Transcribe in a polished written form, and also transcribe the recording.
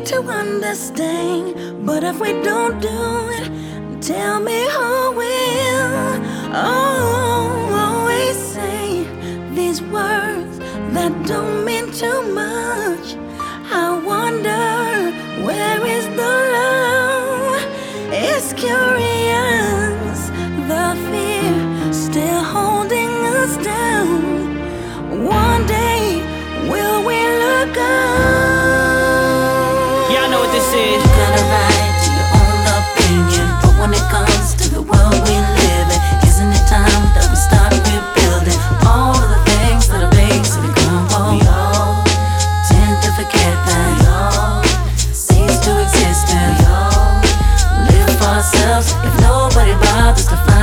to understand, but if we don't do it, tell me who will. Oh, always say these words that don't mean too much. I wonder, where is the love? It's curious, the fear still holding us down. One day, will we look up? Y'all know what this is. You got a right to your own opinion, but when it comes to the world we live in, isn't it time that we start rebuilding all of the things that are basically crumble? We all tend to forget that we all cease to exist, and we all live for ourselves if nobody bothers to find